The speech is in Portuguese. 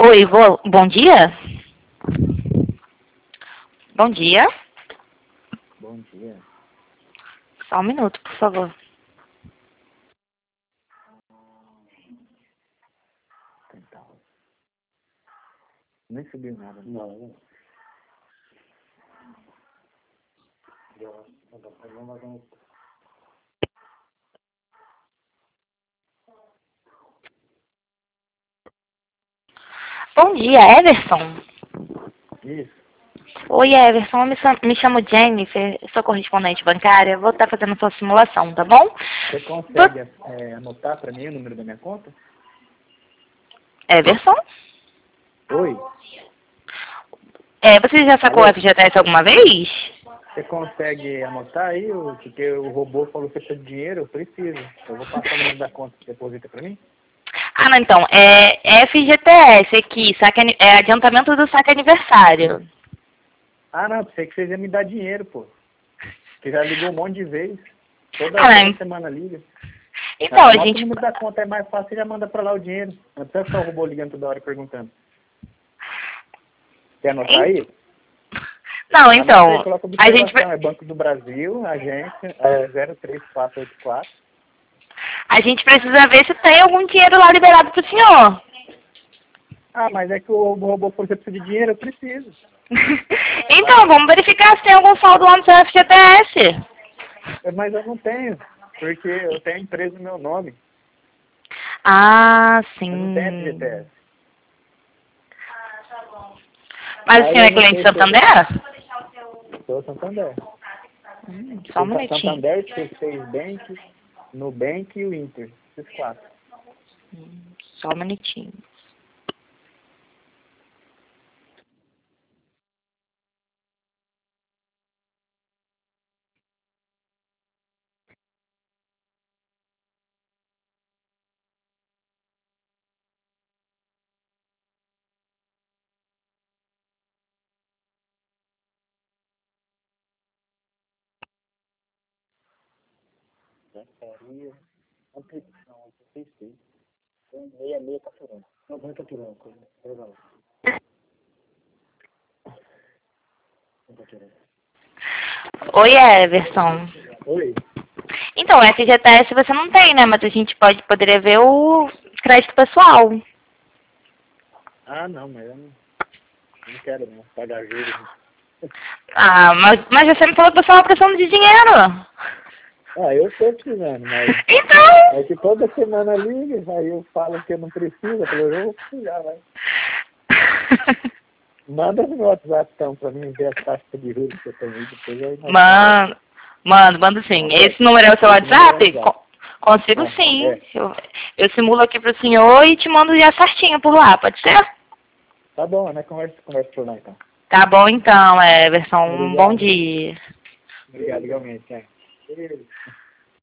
Oi, bom dia? Bom dia. Bom dia. Só um minuto, por favor. Tental. Nem subiu nada. Não. Bom dia, Everson. Isso. Oi, Everson. Me chamo Jennifer, sou correspondente bancária. Vou estar fazendo sua simulação, tá bom? Você consegue anotar para mim o número da minha conta? Everson? Oi. Você já sacou o Alô? FGTS alguma vez? Você consegue anotar aí? Porque o robô falou que precisa de dinheiro, eu preciso. Eu vou passar o número da conta, você deposita para mim? Ah, não, então, é FGTS aqui, é adiantamento do saque aniversário. Ah, não, pensei que vocês iam me dar dinheiro, pô. Você já ligou um monte de vezes. Toda semana liga. Então, a Anota gente... o número da conta, é mais fácil, você já manda para lá o dinheiro. Não precisa ficar o robô ligando toda hora e perguntando. Quer anotar aí? Não, então, Coloca a gente... observação, é Banco do Brasil, agência 03484. A gente precisa ver se tem algum dinheiro lá liberado pro senhor. Ah, mas é que o robô falou que você precisa de dinheiro, eu preciso. Então, vamos verificar se tem algum saldo lá no seu FGTS. Mas eu não tenho, porque eu tenho a empresa no meu nome. Ah, Eu não tenho sim. FGTS. Mas o senhor é cliente de Santander? Sou Santander. Só um minutinho. Santander, C6 Bank, Nubank e o Inter. Esses 4. Só um minutinho. Não, 66. 66 Caturão. Não, vai Caturão. Oi, Everson. Oi. Então, FGTS você não tem, né? Mas a gente poderia ver o crédito pessoal. Ah, não, mas eu não quero não pagar juros. Ah, mas você me falou que você estava precisando de dinheiro. Ah, eu estou precisando, mas Então... é que toda semana liga, aí eu falo que eu não preciso, eu falei, eu vou precisar, vai. Manda no meu WhatsApp então pra mim ver as taxas de juros que eu tenho aí, depois aí Mando sim. Esse número é o seu WhatsApp? Consigo sim. É. Eu simulo aqui pro senhor e te mando já certinho por lá, pode ser? Tá bom, né? Conversa por lá então. Tá bom então, Everson. Um bom Obrigado. dia. Obrigado, igualmente. É.